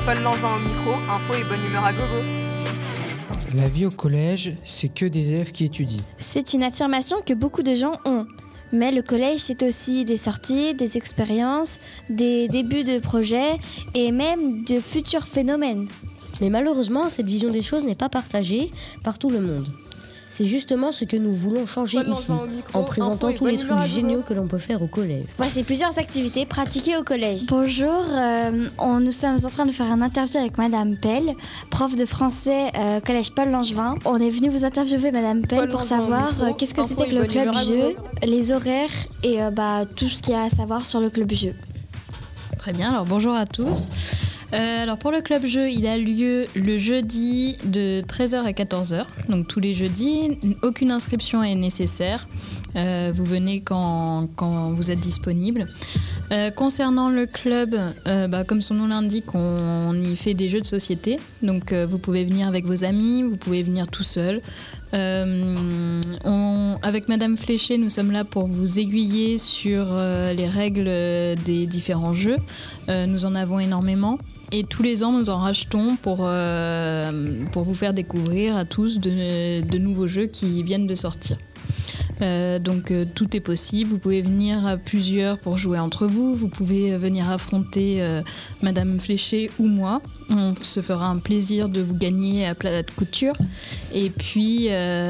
Paul Langevin au micro, info et bonne humeur à gogo. La vie au collège, c'est que des élèves qui étudient. C'est une affirmation que beaucoup de gens ont. Mais le collège, c'est aussi des sorties, des expériences, des débuts de projets et même de futurs phénomènes. Mais malheureusement, cette vision des choses n'est pas partagée par tout le monde. C'est justement ce que nous voulons changer ici, en présentant tous les trucs géniaux que l'on peut faire au collège. Voici plusieurs activités pratiquées au collège. Bonjour, nous sommes en train de faire un interview avec Madame Pell, prof de français collège Paul Langevin. On est venu vous interviewer Madame Pell pour savoir qu'est-ce que c'était que le club jeu, les horaires et tout ce qu'il y a à savoir sur le club jeu. Très bien, alors bonjour à tous. Alors pour le club jeu, il a lieu le jeudi de 13h à 14h, donc tous les jeudis. Aucune inscription est nécessaire. Vous venez quand vous êtes disponible. Concernant le club, comme son nom l'indique, on y fait des jeux de société. Donc vous pouvez venir avec vos amis, vous pouvez venir tout seul. Avec Madame Fléché, nous sommes là pour vous aiguiller sur les règles des différents jeux. Nous en avons énormément. Et tous les ans, nous en rachetons pour vous faire découvrir à tous de nouveaux jeux qui viennent de sortir. Donc tout est possible, vous pouvez venir à plusieurs pour jouer entre vous, vous pouvez venir affronter Madame Fléché ou moi, on se fera un plaisir de vous gagner à plat de couture. Et puis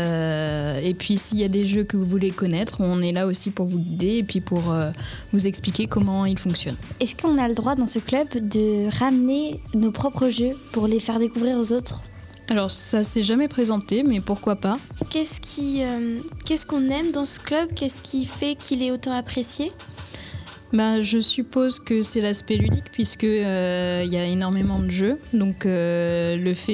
s'il y a des jeux que vous voulez connaître, on est là aussi pour vous guider et puis pour vous expliquer comment ils fonctionnent. Est-ce qu'on a le droit dans ce club de ramener nos propres jeux pour les faire découvrir aux autres ? Alors ça s'est jamais présenté, mais pourquoi pas ? Qu'est-ce qu'on aime dans ce club ? Qu'est-ce qui fait qu'il est autant apprécié ? Je suppose que c'est l'aspect ludique puisque y a énormément de jeux. Donc le fait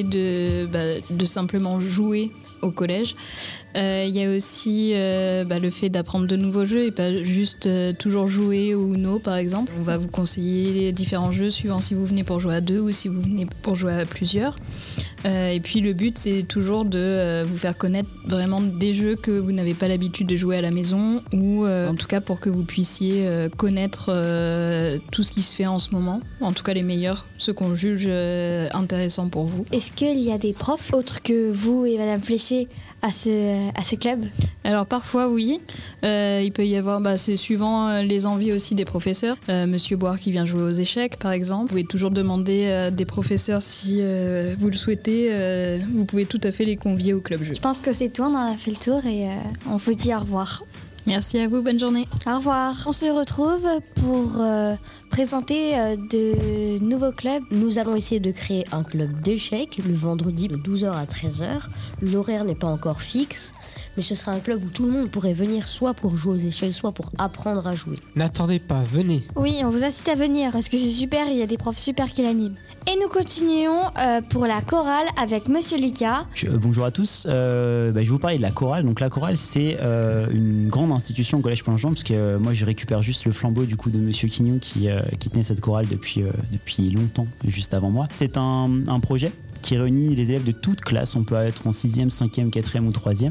de simplement jouer au collège. Il y a aussi le fait d'apprendre de nouveaux jeux et pas juste toujours jouer au Uno par exemple. On va vous conseiller les différents jeux suivant si vous venez pour jouer à 2 ou si vous venez pour jouer à plusieurs. Et puis le but c'est toujours de vous faire connaître vraiment des jeux que vous n'avez pas l'habitude de jouer à la maison ou en tout cas pour que vous puissiez connaître tout ce qui se fait en ce moment. En tout cas les meilleurs, ceux qu'on juge intéressants pour vous. Est-ce qu'il y a des profs autres que vous et Madame Fléché à ce club ? Alors parfois oui, il peut y avoir, c'est suivant les envies aussi des professeurs. Monsieur Boire qui vient jouer aux échecs par exemple. Vous pouvez toujours demander des professeurs si vous le souhaitez, vous pouvez tout à fait les convier au club jeu. Je pense que c'est tout, on en a fait le tour et on vous dit au revoir. Merci à vous, bonne journée. Au revoir. On se retrouve pour présenter de nouveaux clubs. Nous allons essayer de créer un club d'échecs le vendredi de 12h à 13h. L'horaire n'est pas encore fixe, mais ce sera un club où tout le monde pourrait venir soit pour jouer aux échelles, soit pour apprendre à jouer. N'attendez pas, venez. Oui, on vous incite à venir parce que c'est super, il y a des profs super qui l'animent. Et nous continuons pour la chorale avec Monsieur Lucas. Bonjour à tous, je vais vous parler de la chorale. Donc la chorale c'est une grande institution au collège Paul Langevin parce que moi je récupère juste le flambeau du coup de Monsieur Quignon qui tenait cette chorale depuis longtemps, juste avant moi. C'est un projet qui réunit les élèves de toutes classes. On peut être en 6e, 5e, 4e ou 3e.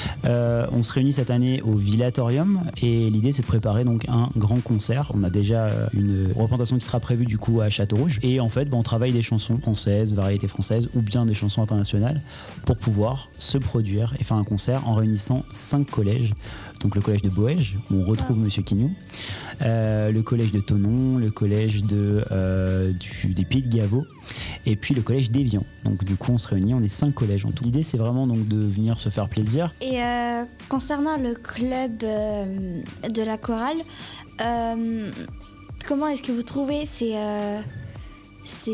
On se réunit cette année au Villatorium et l'idée c'est de préparer donc un grand concert. On a déjà une représentation qui sera prévue du coup à Châteaurouge et en fait on travaille des chansons françaises, variétés françaises ou bien des chansons internationales pour pouvoir se produire et faire un concert en réunissant 5 collèges. Donc le collège de Boège où on retrouve Monsieur Quignon, le collège de Thonon, le collège des Pays de Gaveau et puis le collège d'Évian. Donc du coup on se réunit, on est 5 collèges en tout. L'idée c'est vraiment donc de venir se faire plaisir. Et concernant le club de la chorale, comment est-ce que vous trouvez ces concerts ?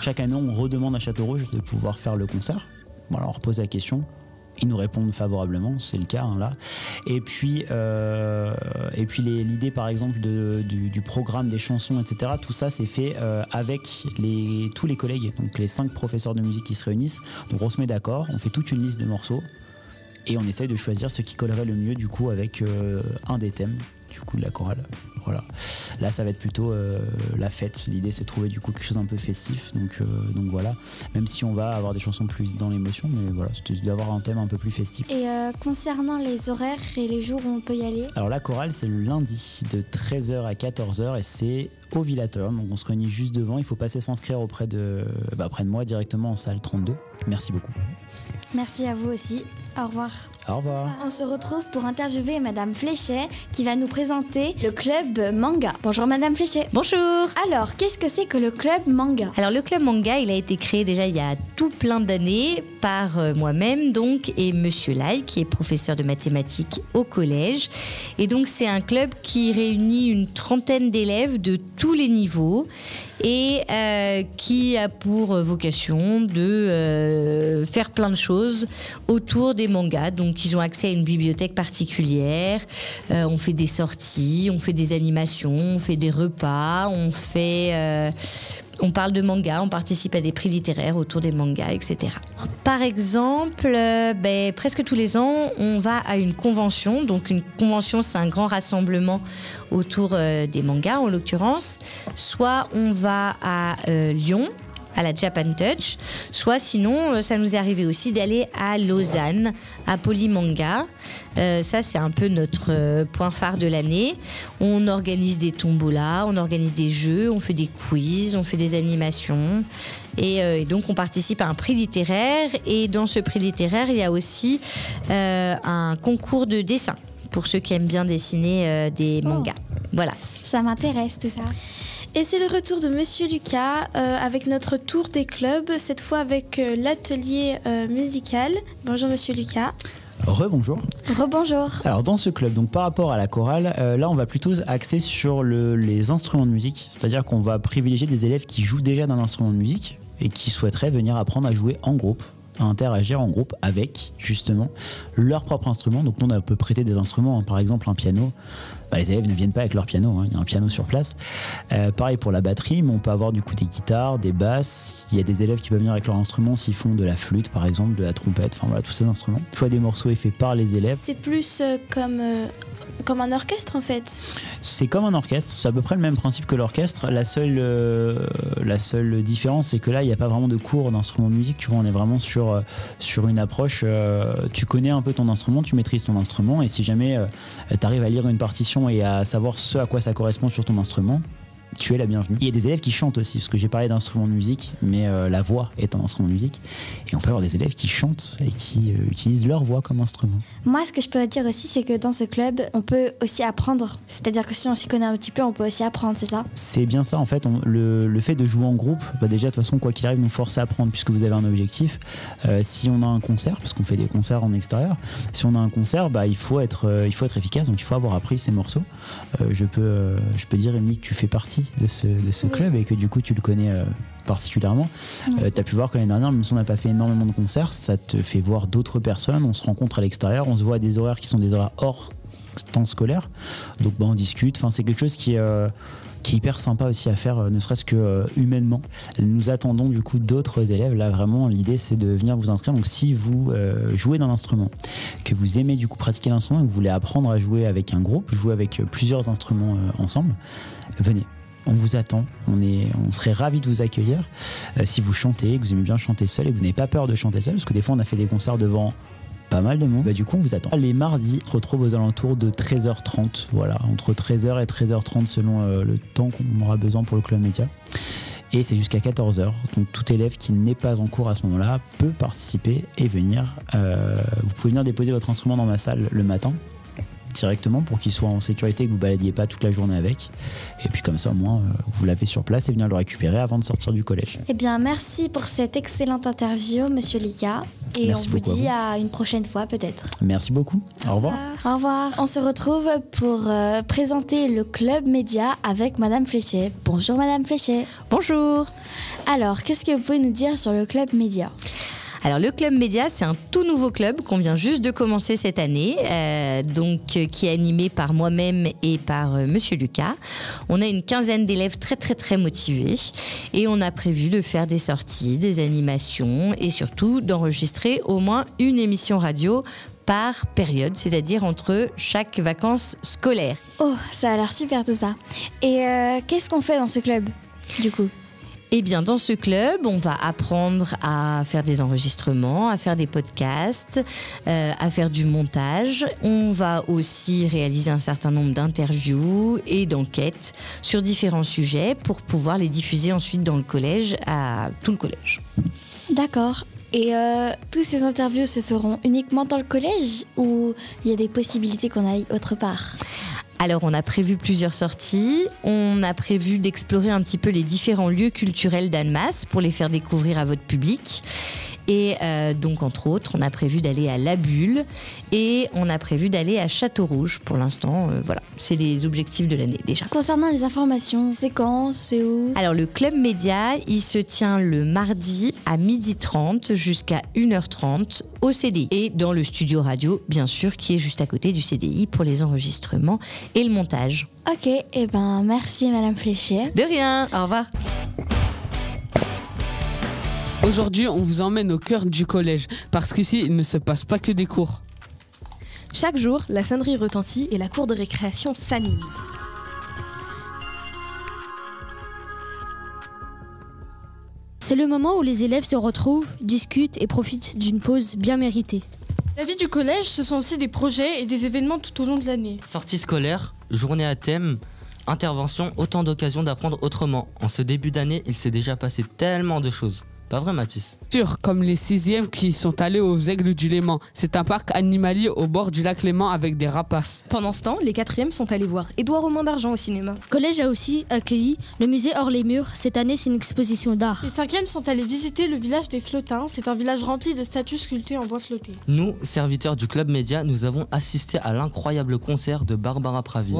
Chaque année on redemande à Châteaurouge de pouvoir faire le concert. Voilà, on repose la question. Ils nous répondent favorablement, c'est le cas là. Et puis l'idée par exemple du programme des chansons, etc. Tout ça c'est fait avec tous les collègues, donc les 5 professeurs de musique qui se réunissent. Donc on se met d'accord, on fait toute une liste de morceaux et on essaye de choisir ce qui collerait le mieux du coup avec un des thèmes du coup de la chorale. Voilà. Là, ça va être plutôt la fête. L'idée, c'est de trouver du coup quelque chose un peu festif. Donc voilà. Même si on va avoir des chansons plus dans l'émotion, mais voilà, c'était d'avoir un thème un peu plus festif. Et concernant les horaires et les jours où on peut y aller? Alors la chorale, c'est le lundi de 13h à 14h et c'est au Villator. Donc on se réunit juste devant. Il faut passer s'inscrire auprès de moi directement en salle 32. Merci beaucoup. Merci à vous aussi. Au revoir. Au revoir. On se retrouve pour interviewer Madame Fléchet qui va nous présenter le club manga. Bonjour Madame Fléchet. Bonjour. Alors, qu'est-ce que c'est que le club manga? Alors le club manga, il a été créé déjà il y a tout plein d'années par moi-même donc et Monsieur Lai qui est professeur de mathématiques au collège. Et donc c'est un club qui réunit une trentaine d'élèves de tous les niveaux et qui a pour vocation de faire plein de choses autour des mangas. Donc ils ont accès à une bibliothèque particulière, on fait des sorties, on fait des animations, on fait des repas, on parle de manga, on participe à des prix littéraires autour des mangas, etc. Par exemple, presque tous les ans, on va à une convention. Donc une convention, c'est un grand rassemblement autour des mangas, en l'occurrence. Soit on va à Lyon, à la Japan Touch, soit sinon, ça nous est arrivé aussi d'aller à Lausanne, à Polymanga. Ça, c'est un peu notre point phare de l'année. On organise des tombolas, on organise des jeux, on fait des quiz, on fait des animations. Et donc, on participe à un prix littéraire. Et dans ce prix littéraire, il y a aussi un concours de dessin pour ceux qui aiment bien dessiner des mangas. Voilà. Ça m'intéresse tout ça. Et c'est le retour de Monsieur Lucas avec notre tour des clubs, cette fois avec l'atelier musical. Bonjour Monsieur Lucas. Rebonjour. Rebonjour. Alors dans ce club, donc par rapport à la chorale, là on va plutôt axer sur les instruments de musique, c'est-à-dire qu'on va privilégier des élèves qui jouent déjà d'un instrument de musique et qui souhaiteraient venir apprendre à jouer en groupe, à interagir en groupe avec justement leur propre instrument. Donc nous on peut prêter des instruments, par exemple un piano. Les élèves ne viennent pas avec leur piano, il y a un piano sur place. Pareil pour la batterie, mais on peut avoir du coup des guitares, des basses. Il y a des élèves qui peuvent venir avec leur instrument s'ils font de la flûte par exemple, de la trompette, enfin voilà, tous ces instruments. Le choix des morceaux est fait par les élèves. C'est plus comme un orchestre en fait. C'est comme un orchestre, c'est à peu près le même principe que l'orchestre. La seule différence, c'est que là, il n'y a pas vraiment de cours d'instrument de musique. Tu vois, on est vraiment sur une approche. Tu connais un peu ton instrument, tu maîtrises ton instrument, et si jamais tu arrives à lire une partition et à savoir ce à quoi ça correspond sur ton instrument, tu es la bienvenue. Il y a des élèves qui chantent aussi, parce que j'ai parlé d'instruments de musique, mais la voix est un instrument de musique. Et on peut avoir des élèves qui chantent et qui utilisent leur voix comme instrument. Moi, ce que je peux dire aussi, c'est que dans ce club, on peut aussi apprendre. C'est-à-dire que si on s'y connaît un petit peu, on peut aussi apprendre, c'est ça? C'est bien ça, en fait. Le fait de jouer en groupe, déjà, de toute façon, quoi qu'il arrive, nous force à apprendre, puisque vous avez un objectif. Si on a un concert, parce qu'on fait des concerts en extérieur, si on a un concert, il faut être efficace, donc il faut avoir appris ces morceaux. Je peux dire, Émilie, que tu fais partie de ce club et que du coup tu le connais particulièrement. Tu as pu voir que l'année dernière, même si on n'a pas fait énormément de concerts, ça te fait voir d'autres personnes, on se rencontre à l'extérieur, on se voit à des horaires qui sont des horaires hors temps scolaire, donc on discute, c'est quelque chose qui est hyper sympa aussi à faire, ne serait-ce que humainement. Nous attendons du coup d'autres élèves. Là vraiment l'idée c'est de venir vous inscrire. Donc si vous jouez d'un instrument, que vous aimez du coup pratiquer l'instrument et que vous voulez apprendre à jouer avec un groupe, jouer avec plusieurs instruments ensemble, venez. On vous attend, on serait ravis de vous accueillir. Si vous chantez, que vous aimez bien chanter seul et que vous n'avez pas peur de chanter seul, parce que des fois on a fait des concerts devant pas mal de monde, du coup on vous attend. Les mardis, on se retrouve aux alentours de 13h30, voilà, entre 13h et 13h30 selon le temps qu'on aura besoin pour le club média. Et c'est jusqu'à 14h, donc tout élève qui n'est pas en cours à ce moment-là peut participer et venir. Vous pouvez venir déposer votre instrument dans ma salle le matin, directement, pour qu'il soit en sécurité et que vous ne baladiez pas toute la journée avec. Et puis comme ça, au moins, vous l'avez sur place et venir le récupérer avant de sortir du collège. Eh bien, merci pour cette excellente interview, Monsieur Lucas. Et merci on vous dit à une prochaine fois, peut-être. Merci beaucoup. Au revoir. Au revoir. On se retrouve pour présenter le Club Média avec Madame Fléchet. Bonjour, Madame Fléchet. Bonjour. Alors, qu'est-ce que vous pouvez nous dire sur le Club Média ? Alors le Club Média, c'est un tout nouveau club qu'on vient juste de commencer cette année, qui est animé par moi-même et par Monsieur Lucas. On a une quinzaine d'élèves très très très motivés et on a prévu de faire des sorties, des animations et surtout d'enregistrer au moins une émission radio par période, c'est-à-dire entre chaque vacances scolaires. Oh, ça a l'air super tout ça. Et qu'est-ce qu'on fait dans ce club, du coup ? Eh bien, dans ce club, on va apprendre à faire des enregistrements, à faire des podcasts, à faire du montage. On va aussi réaliser un certain nombre d'interviews et d'enquêtes sur différents sujets pour pouvoir les diffuser ensuite dans le collège, à tout le collège. D'accord. Et tous ces interviews se feront uniquement dans le collège ou il y a des possibilités qu'on aille autre part ? Alors, on a prévu plusieurs sorties. On a prévu d'explorer un petit peu les différents lieux culturels d'Annemasse pour les faire découvrir à votre public. Et donc, entre autres, on a prévu d'aller à La Bulle et on a prévu d'aller à Château-Rouge. Pour l'instant, voilà, c'est les objectifs de l'année déjà. Concernant les informations, c'est quand, c'est où ? Alors, le Club Média, il se tient le mardi à 12h30 jusqu'à 1h30 au CDI. Et dans le studio radio, bien sûr, qui est juste à côté du CDI pour les enregistrements et le montage. Ok, et ben merci Madame Fléchier. De rien, au revoir. Aujourd'hui, on vous emmène au cœur du collège, parce qu'ici, il ne se passe pas que des cours. Chaque jour, la sonnerie retentit et la cour de récréation s'anime. C'est le moment où les élèves se retrouvent, discutent et profitent d'une pause bien méritée. La vie du collège, ce sont aussi des projets et des événements tout au long de l'année. Sorties scolaires, journées à thème, interventions, autant d'occasions d'apprendre autrement. En ce début d'année, il s'est déjà passé tellement de choses. Pas vrai, Mathis? Sûr, comme les 6e qui sont allés aux Aigles du Léman. C'est un parc animalier au bord du lac Léman avec des rapaces. Pendant ce temps, les 4e sont allés voir Édouard aux Mains d'Argent au cinéma. Le collège a aussi accueilli le musée Hors les Murs. Cette année, c'est une exposition d'art. Les 5e sont allés visiter le village des Flottins. C'est un village rempli de statues sculptées en bois flotté. Nous, serviteurs du Club Média, nous avons assisté à l'incroyable concert de Barbara Pravi.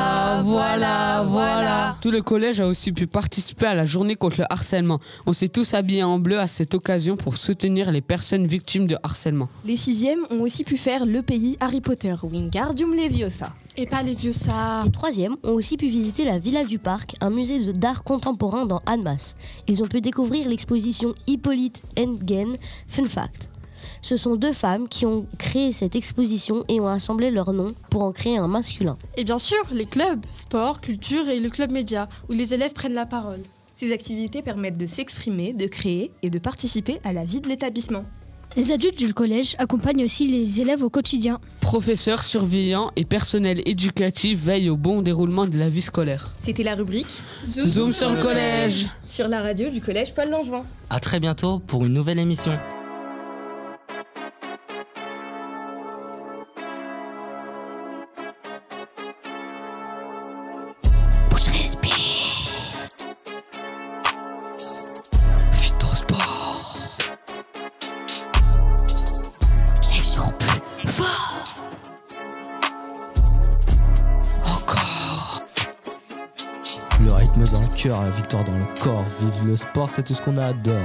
Voilà. Tout le collège a aussi pu participer à la journée contre le harcèlement. On s'est tous habillés en bleu à cette occasion pour soutenir les personnes victimes de harcèlement. Les 6e ont aussi pu faire le pays Harry Potter, Wingardium Leviosa. Et pas Leviosa. Les 3e ont aussi pu visiter la Villa du Parc, un musée d'art contemporain dans Annemasse. Ils ont pu découvrir l'exposition Hippolyte Entgen Fun Fact. Ce sont 2 femmes qui ont créé cette exposition et ont assemblé leurs noms pour en créer un masculin. Et bien sûr, les clubs, sport, culture et le Club Média, où les élèves prennent la parole. Ces activités permettent de s'exprimer, de créer et de participer à la vie de l'établissement. Les adultes du collège accompagnent aussi les élèves au quotidien. Professeurs, surveillants et personnel éducatif veillent au bon déroulement de la vie scolaire. C'était la rubrique Zoom sur le collège sur la radio du collège Paul Langevin. À très bientôt pour une nouvelle émission. Le rythme dans le cœur, la victoire dans le corps. Vive le sport, c'est tout ce qu'on adore.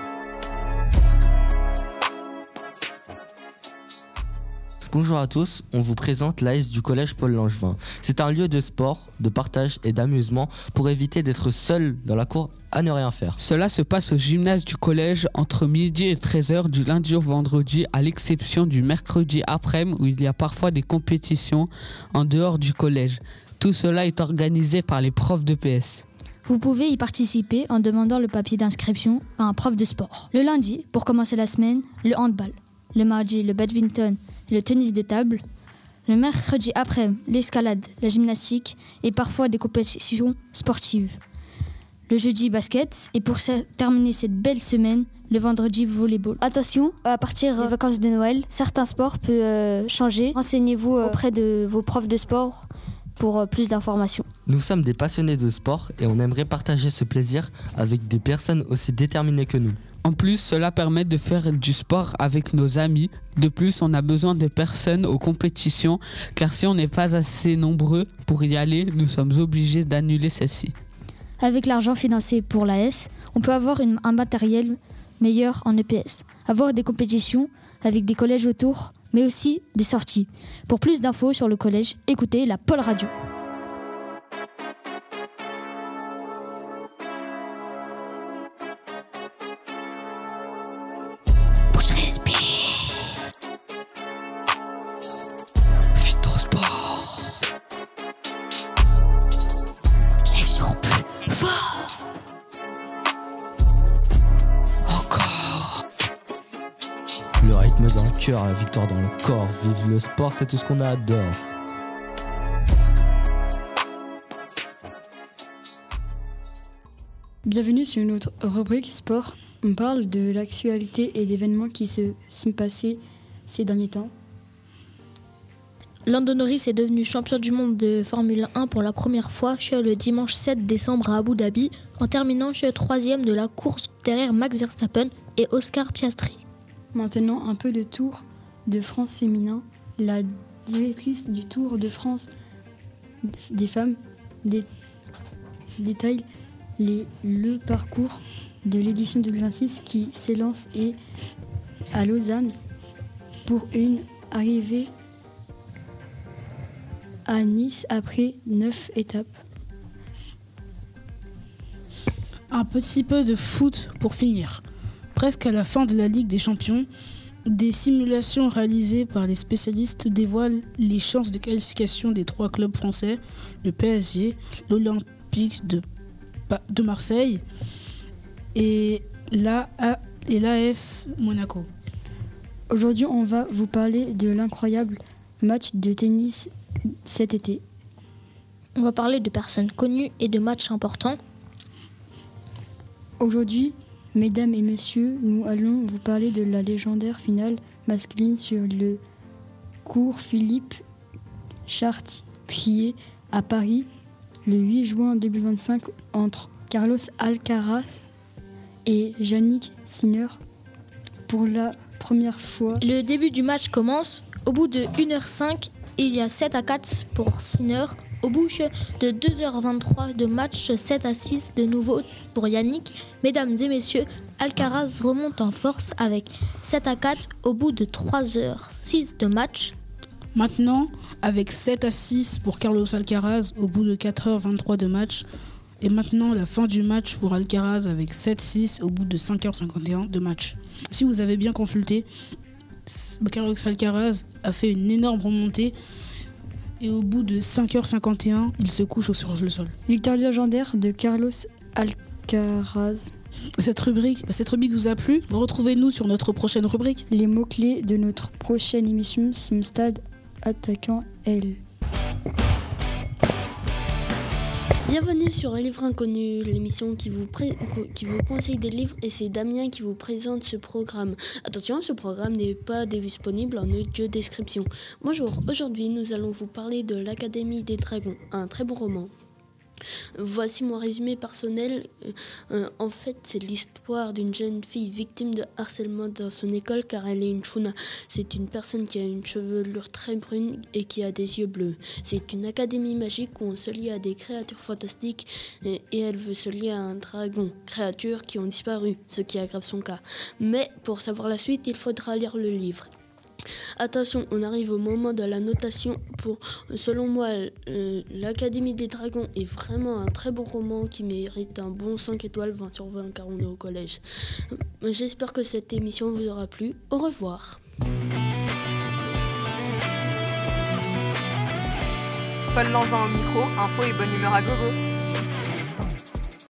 Bonjour à tous, on vous présente l'AS du collège Paul Langevin. C'est un lieu de sport, de partage et d'amusement pour éviter d'être seul dans la cour à ne rien faire. Cela se passe au gymnase du collège entre midi et 13h du lundi au vendredi, à l'exception du mercredi après-midi où il y a parfois des compétitions en dehors du collège. Tout cela est organisé par les profs de PS. Vous pouvez y participer en demandant le papier d'inscription à un prof de sport. Le lundi, pour commencer la semaine, le handball. Le mardi, le badminton et le tennis de table. Le mercredi après, l'escalade, la gymnastique et parfois des compétitions sportives. Le jeudi, basket. Et pour terminer cette belle semaine, le vendredi, volleyball. Attention, à partir des vacances de Noël, certains sports peuvent changer. Renseignez-vous auprès de vos profs de sport pour plus d'informations. Nous sommes des passionnés de sport et on aimerait partager ce plaisir avec des personnes aussi déterminées que nous. En plus, cela permet de faire du sport avec nos amis. De plus, on a besoin de personnes aux compétitions, car si on n'est pas assez nombreux pour y aller, nous sommes obligés d'annuler celle-ci. Avec l'argent financé pour l'AS, on peut avoir un matériel meilleur en EPS, avoir des compétitions avec des collèges autour, mais aussi des sorties. Pour plus d'infos sur le collège, écoutez la Paul Radio. Le rythme dans le cœur, la victoire dans le corps. Vive le sport, c'est tout ce qu'on adore. Bienvenue sur notre rubrique sport. On parle de l'actualité et d'événements qui se sont passés ces derniers temps. Lando Norris est devenu champion du monde de Formule 1 pour la première fois le dimanche 7 décembre à Abu Dhabi, en terminant troisième de la course derrière Max Verstappen et Oscar Piastri. Maintenant, un peu de Tour de France féminin. La directrice du Tour de France des femmes détaille le parcours de l'édition 2026 qui s'élance à Lausanne pour une arrivée à Nice après 9 étapes. Un petit peu de foot pour finir. Presque à la fin de la Ligue des Champions, des simulations réalisées par les spécialistes dévoilent les chances de qualification des 3 clubs français, le PSG, l'Olympique de Marseille et l'AS Monaco. Aujourd'hui, on va vous parler de l'incroyable match de tennis cet été. On va parler de personnes connues et de matchs importants. Aujourd'hui, mesdames et messieurs, nous allons vous parler de la légendaire finale masculine sur le cours Philippe Chatrier à Paris le 8 juin 2025 entre Carlos Alcaraz et Jannik Sinner pour la première fois. Le début du match commence. Au bout de 1h05, il y a 7-4 pour Sinner. Au bout de 2h23 de match, 7-6 de nouveau pour Yannick. Mesdames et messieurs, Alcaraz remonte en force avec 7-4 au bout de 3h06 de match. Maintenant, avec 7-6 pour Carlos Alcaraz au bout de 4h23 de match. Et maintenant, la fin du match pour Alcaraz avec 7-6 au bout de 5h51 de match. Si vous avez bien consulté, Carlos Alcaraz a fait une énorme remontée et au bout de 5h51, il se couche sur le sol. Victoire légendaire de Carlos Alcaraz. Cette rubrique vous a plu? Retrouvez-nous sur notre prochaine rubrique. Les mots-clés de notre prochaine émission sont stade, attaquant, L. Bienvenue sur Un livre inconnu, l'émission qui vous conseille des livres, et c'est Damien qui vous présente ce programme. Attention, ce programme n'est pas disponible en audio description. Bonjour, aujourd'hui nous allons vous parler de l'Académie des Dragons, un très bon roman. Voici mon résumé personnel. En fait, c'est l'histoire d'une jeune fille victime de harcèlement dans son école car elle est une chouna. C'est une personne qui a une chevelure très brune et qui a des yeux bleus. C'est une académie magique où on se lie à des créatures fantastiques et elle veut se lier à un dragon, créatures qui ont disparu, ce qui aggrave son cas. Mais pour savoir la suite, il faudra lire le livre. Attention, on arrive au moment de la notation. Selon moi, l'Académie des Dragons est vraiment un très bon roman qui mérite un bon 5 étoiles, 20 sur 20 car on est au collège. J'espère que cette émission vous aura plu. Au revoir. Paul Langevin au micro, info et bonne humeur à gogo.